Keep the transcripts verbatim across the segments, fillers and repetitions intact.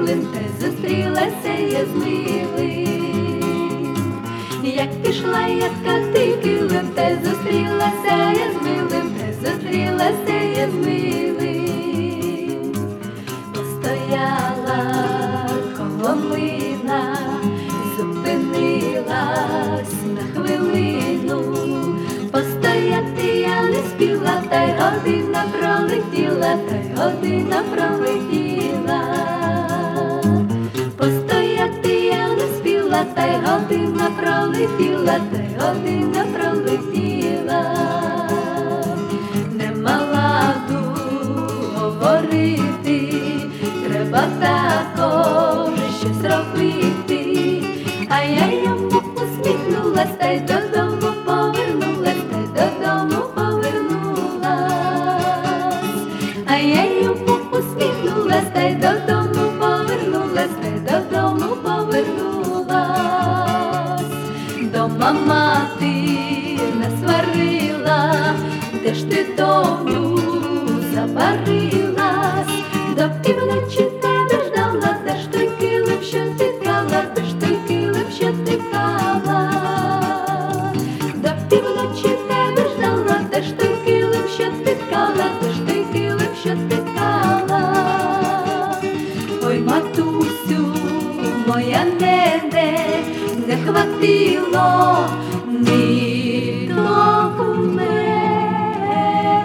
милим, та зустрілася я з милим. Як пішла я ткати килим, та зустрілася я з милим, та зустрілася я з милим. Постояла коло млина, зупинилась на хвилину. Постояти я не спіла, та й година пролетіла, та й година пролетіла. Постояти я не спіла, та й година пролетіла, та й година пролетіла. Не мала говорити, треба також щось робити. А я йому усміхнулась, та й додому повернулась, та й додому повернулась. А я йому усміхнулась, та й додому повернулась, та й додому повернулась. Дома мати насварила, де ж ти, доню, забарилась? До півночі тебе ждала, де ж той килим, що ти ткала, де ж той килим, що ти ткала? До півночі тебе ждала, де ж той килим, що ти ткала, де ж той килим, що ти ткала? Ой, матусю, моя нене, не хватило ниток у мене.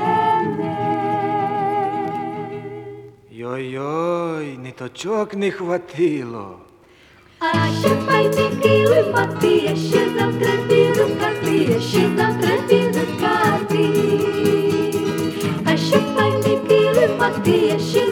Йой-йой, ниточок не хватило. А ще файний килим мати, я ще завтра піду ткати, я ще завтра піду ткати. А ще файний килим мати, я ще